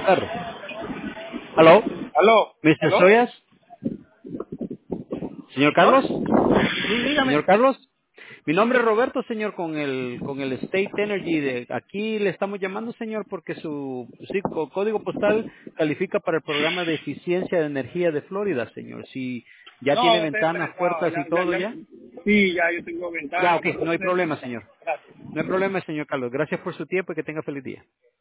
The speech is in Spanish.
Claro. Hello, Aló, Mr. aló, Soyas, señor Carlos, sí, dígame. señor Carlos. Mi nombre es Roberto, señor, con el State Energy. Aquí le estamos llamando, señor, porque su código postal califica para el programa de eficiencia de energía de Florida, señor. Si ya No, tiene no estoy ventanas, interesado. puertas y todo ya. Sí, ya yo tengo Ya, ventana, ok, no hay puertas. problema, señor. Gracias. No hay problema, señor Carlos. Gracias por su tiempo y que tenga feliz día.